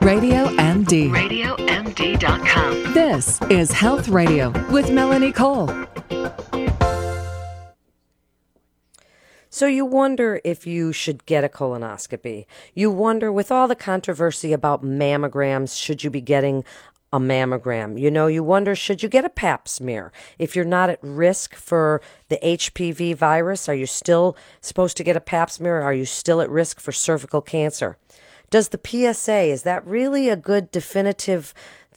Radio MD. RadioMD.com. This is Health Radio with Melanie Cole. So you wonder if you should get a colonoscopy. You wonder, with all the controversy about mammograms, should you be getting a mammogram? You wonder, should you get a pap smear? If you're not at risk for the HPV virus, are you still supposed to get a pap smear? Are you still at risk for cervical cancer? Does the PSA, is that really a good definitive,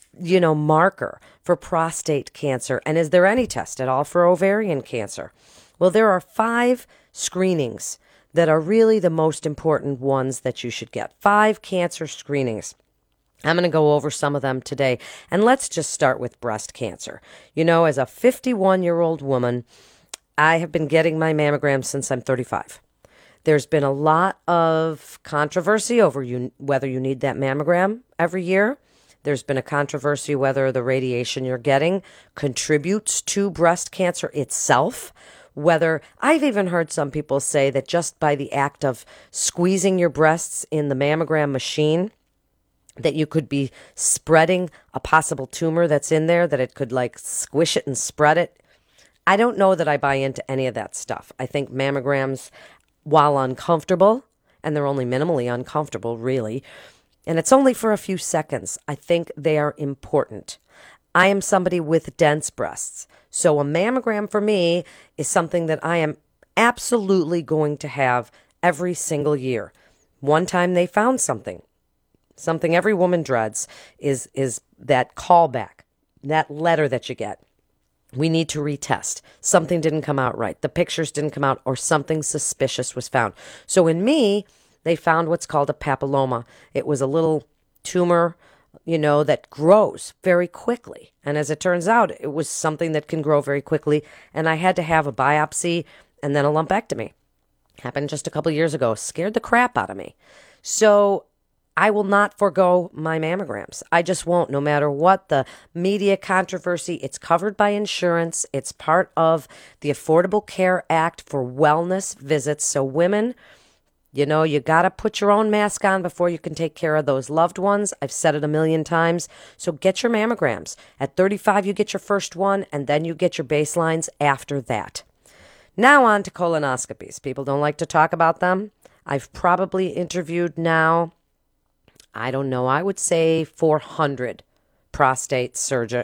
marker for prostate cancer? And is there any test at all for ovarian cancer? Well, there are 5 screenings that are really the most important ones that you should get. 5 cancer screenings. I'm going to go over some of them today. And let's just start with breast cancer. As a 51-year-old woman, I have been getting my mammogram since I'm 35. There's been a lot of controversy over whether you need that mammogram every year. There's been a controversy whether the radiation you're getting contributes to breast cancer itself. Whether I've even heard some people say that just by the act of squeezing your breasts in the mammogram machine, that you could be spreading a possible tumor that's in there, that it could squish it and spread it. I don't know that I buy into any of that stuff. I think mammograms, while uncomfortable, and they're only minimally uncomfortable, really, and it's only for a few seconds, I think they are important. I am somebody with dense breasts, so a mammogram for me is something that I am absolutely going to have every single year. One time they found something every woman dreads is that callback, that letter that you get. We need to retest. Something didn't come out right. The pictures didn't come out, or something suspicious was found. So in me, they found what's called a papilloma. It was a little tumor, that grows very quickly. And as it turns out, it was something that can grow very quickly. And I had to have a biopsy and then a lumpectomy. Happened just a couple years ago. Scared the crap out of me. So I will not forego my mammograms. I just won't, no matter what the media controversy. It's covered by insurance. It's part of the Affordable Care Act for wellness visits. So women, you got to put your own mask on before you can take care of those loved ones. I've said it a million times. So get your mammograms. At 35, you get your first one, and then you get your baselines after that. Now on to colonoscopies. People don't like to talk about them. I've probably interviewed now, I don't know, I would say 400 prostate surgeon,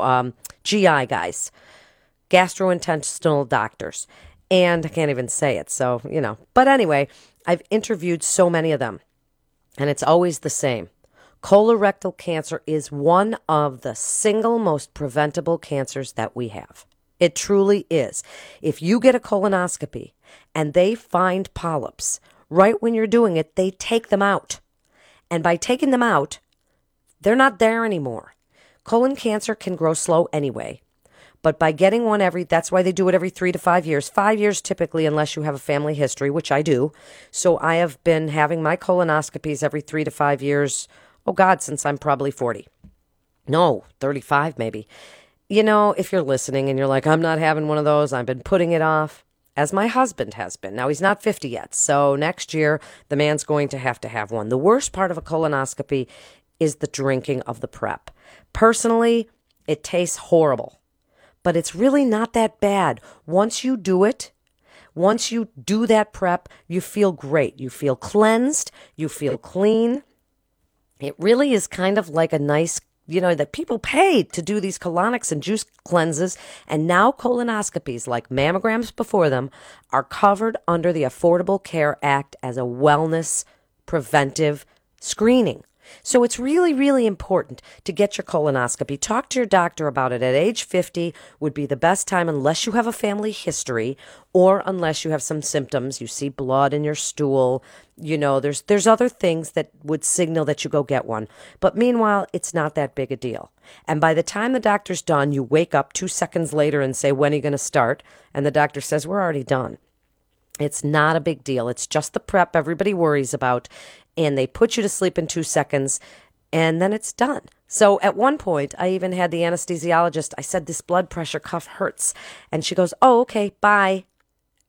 GI guys, gastrointestinal doctors. And I can't even say it, so, But anyway, I've interviewed so many of them, and it's always the same. Colorectal cancer is one of the single most preventable cancers that we have. It truly is. If you get a colonoscopy and they find polyps, right when you're doing it, they take them out. And by taking them out, they're not there anymore. Colon cancer can grow slow anyway. But by getting one that's why they do it every 3 to 5 years. 5 years typically, unless you have a family history, which I do. So I have been having my colonoscopies every 3 to 5 years, since I'm probably 40. No, 35 maybe. If you're listening and you're like, I'm not having one of those, I've been putting it off, as my husband has been. Now, he's not 50 yet, so next year, the man's going to have one. The worst part of a colonoscopy is the drinking of the prep. Personally, it tastes horrible, but it's really not that bad. Once you do that prep, you feel great. You feel cleansed. You feel clean. It really is kind of like a nice, that people pay to do these colonics and juice cleanses. And now colonoscopies, like mammograms before them, are covered under the Affordable Care Act as a wellness preventive screening. So it's really, really important to get your colonoscopy. Talk to your doctor about it. At age 50 would be the best time, unless you have a family history or unless you have some symptoms. You see blood in your stool. There's other things that would signal that you go get one. But meanwhile, it's not that big a deal. And by the time the doctor's done, you wake up 2 seconds later and say, when are you going to start? And the doctor says, we're already done. It's not a big deal. It's just the prep everybody worries about. And they put you to sleep in 2 seconds, and then it's done. So at one point, I even had the anesthesiologist, I said, this blood pressure cuff hurts. And she goes, oh, okay, bye.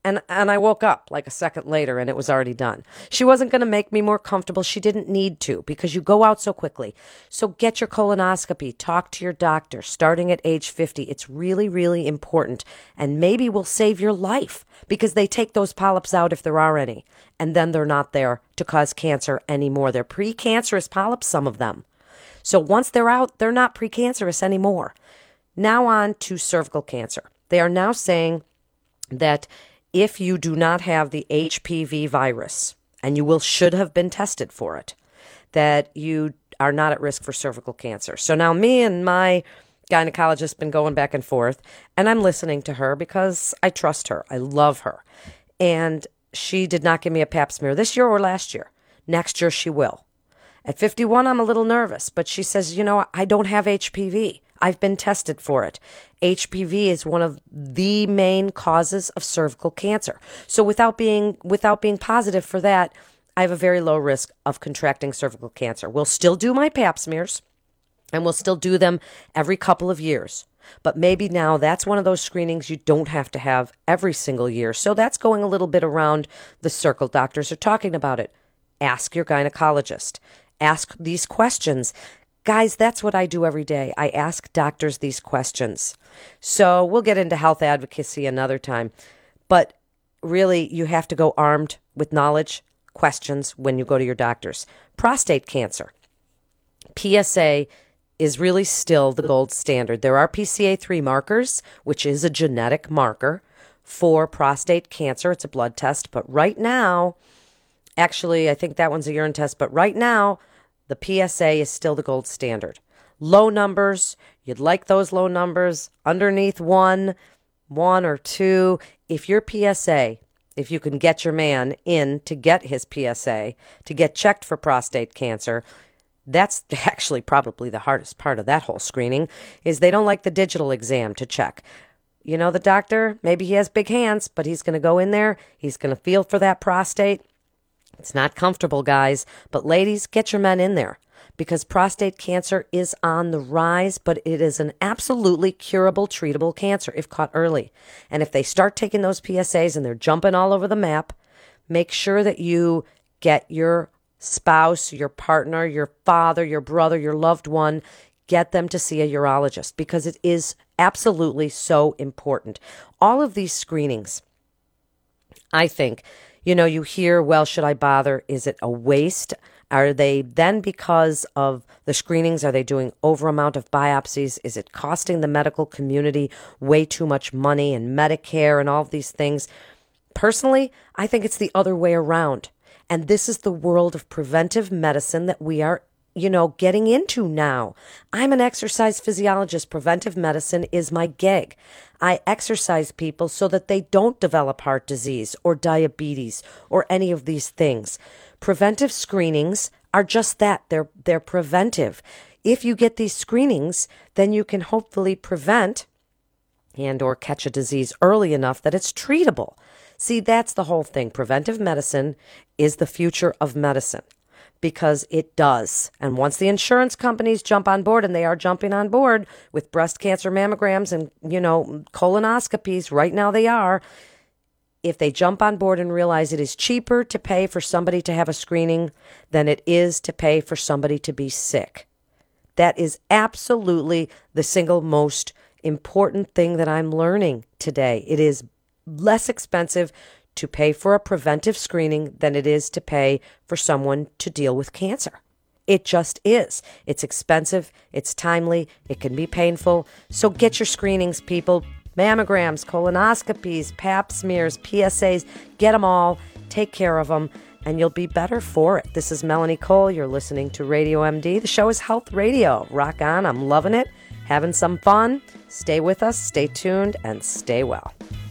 And I woke up like a second later and it was already done. She wasn't going to make me more comfortable. She didn't need to because you go out so quickly. So get your colonoscopy. Talk to your doctor starting at age 50. It's really, really important and maybe will save your life because they take those polyps out if there are any. And then they're not there to cause cancer anymore. They're precancerous polyps, some of them. So once they're out, they're not precancerous anymore. Now on to cervical cancer. They are now saying that if you do not have the HPV virus, and you should have been tested for it, that you are not at risk for cervical cancer. So now me and my gynecologist been going back and forth, and I'm listening to her because I trust her. I love her. And she did not give me a pap smear this year or last year. Next year she will. At 51, I'm a little nervous, but she says, I don't have HPV. I've been tested for it. HPV is one of the main causes of cervical cancer. So without being positive for that, I have a very low risk of contracting cervical cancer. We'll still do my pap smears, and we'll still do them every couple of years. But maybe now that's one of those screenings you don't have to have every single year. So that's going a little bit around the circle. Doctors are talking about it. Ask your gynecologist. Ask these questions. Guys, that's what I do every day. I ask doctors these questions. So we'll get into health advocacy another time. But really, you have to go armed with knowledge, questions when you go to your doctors. Prostate cancer. PSA is really still the gold standard. There are PCA3 markers, which is a genetic marker for prostate cancer. It's a blood test. But right now, actually, I think that one's a urine test. But right now, the PSA is still the gold standard. Low numbers, you'd like those low numbers underneath 1 or 2. If your PSA, if you can get your man in to get his PSA, to get checked for prostate cancer, that's actually probably the hardest part of that whole screening, is they don't like the digital exam to check. The doctor, maybe he has big hands, but he's going to go in there, he's going to feel for that prostate. It's not comfortable, guys, but ladies, get your men in there because prostate cancer is on the rise, but it is an absolutely curable, treatable cancer if caught early. And if they start taking those PSAs and they're jumping all over the map, make sure that you get your spouse, your partner, your father, your brother, your loved one, get them to see a urologist because it is absolutely so important. All of these screenings, I think, you hear, well, should I bother? Is it a waste? Are they then, because of the screenings, are they doing over amount of biopsies? Is it costing the medical community way too much money and Medicare and all of these things? Personally, I think it's the other way around. And this is the world of preventive medicine that we are getting into now. I'm an exercise physiologist. Preventive medicine is my gig. I exercise people so that they don't develop heart disease or diabetes or any of these things. Preventive screenings are just that. They're preventive. If you get these screenings, then you can hopefully prevent and or catch a disease early enough that it's treatable. See, that's the whole thing. Preventive medicine is the future of medicine. Because it does. And once the insurance companies jump on board, and they are jumping on board with breast cancer mammograms and, colonoscopies, right now they are, if they jump on board and realize it is cheaper to pay for somebody to have a screening than it is to pay for somebody to be sick. That is absolutely the single most important thing that I'm learning today. It is less expensive to pay for a preventive screening than it is to pay for someone to deal with cancer. It just is. It's expensive. It's timely. It can be painful. So get your screenings, people. Mammograms, colonoscopies, pap smears, PSAs. Get them all. Take care of them, and you'll be better for it. This is Melanie Cole. You're listening to Radio MD. The show is Health Radio. Rock on. I'm loving it. Having some fun. Stay with us. Stay tuned, and stay well.